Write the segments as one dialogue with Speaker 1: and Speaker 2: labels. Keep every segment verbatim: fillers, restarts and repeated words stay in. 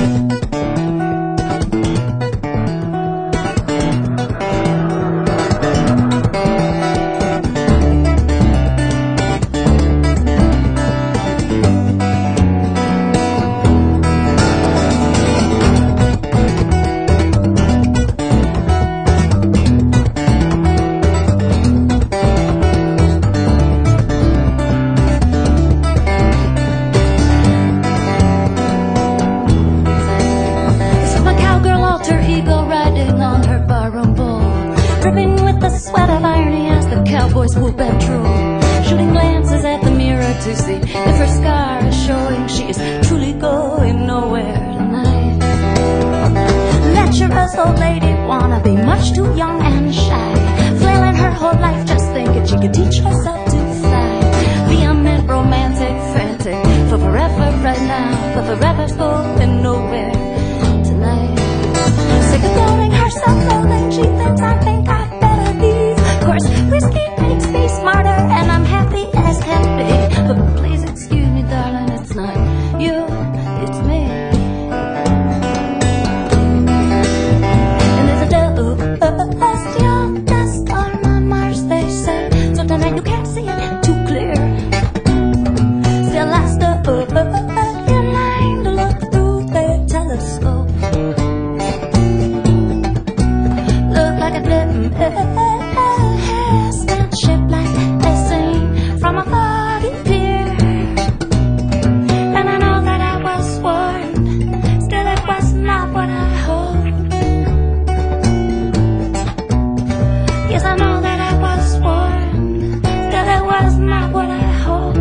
Speaker 1: dripping with the sweat of irony as the cowboys whoop and drool, shooting glances at the mirror to see if her scar is showing. She is truly going nowhere tonight. Lecherous old lady wanna be much too young and shy, flailing her whole life just thinking she could teach herself to fly. Vehement, romantic, frantic, for forever right now, but forever's going nowhere tonight. Sick of doubting herself, rolling, she thinks I think I'd better leave. Of course, whiskey makes me smarter, and I'm happy as can be. But please excuse me, darling, it's not you, it's me. And there's a dust, your dust on Mars, they say. So tonight you can't see it too clear. Still I stood in line to look through their telescope. Look like a distant ship like a scene from a foggy pier. And I know that I was warned, still it was not what I hoped. Yes, I know that I was warned, still it was not what I hoped.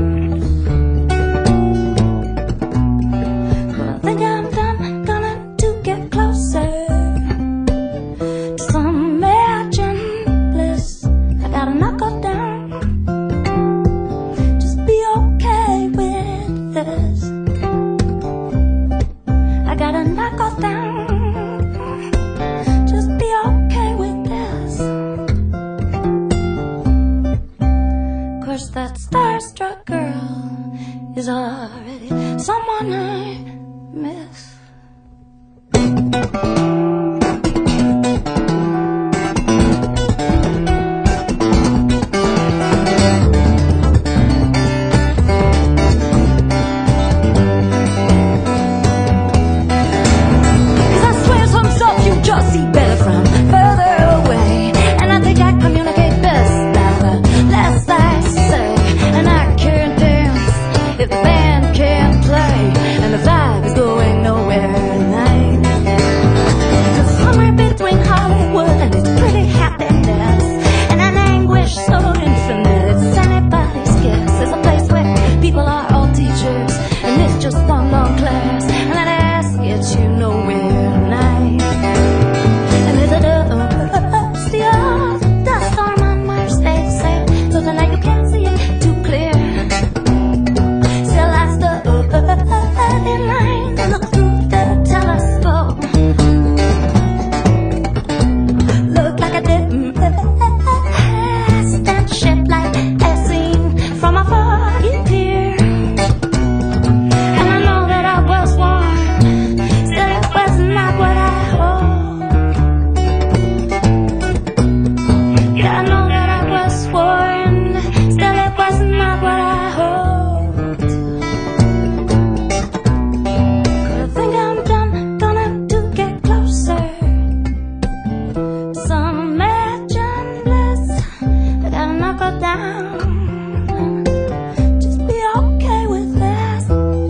Speaker 1: But I think I'm done, gonna to get closer to some imagined bliss. I gotta knuckle down, just be okay with this. I gotta knuckle down, just be okay with this. Course that starstruck girl is already someone I miss. Cause I swear some stuff you just see better from further away. And I think I communicate best now the less I say. And I can't dance if the band can't play, and the vibe is going nowhere tonight. Cause somewhere between Hollywood and its pretty happiness and an anguish so infinite it's anybody's guess, there's a place where people are all teachers and it's just one long class, and that ass gets you nowhere tonight. And there's a dusty old dust storm on Mars, they say, so tonight you can't see it too clear. Still I stood in line to look through the telescope. Look like a distant ship like a scene from a foggy pier. And I know that I was warned, still it was not what I hoped. Yeah, I know that I was warned, still it was not what I hoped. But I think I'm done, gonna to get closer to some imagined bliss. I gotta knuckle down, just be okay with this.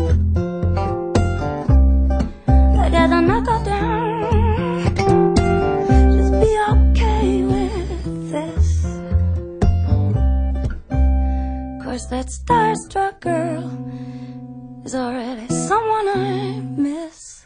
Speaker 1: I gotta knuckle down, just be okay with this. Course that starstruck girl is already someone I miss.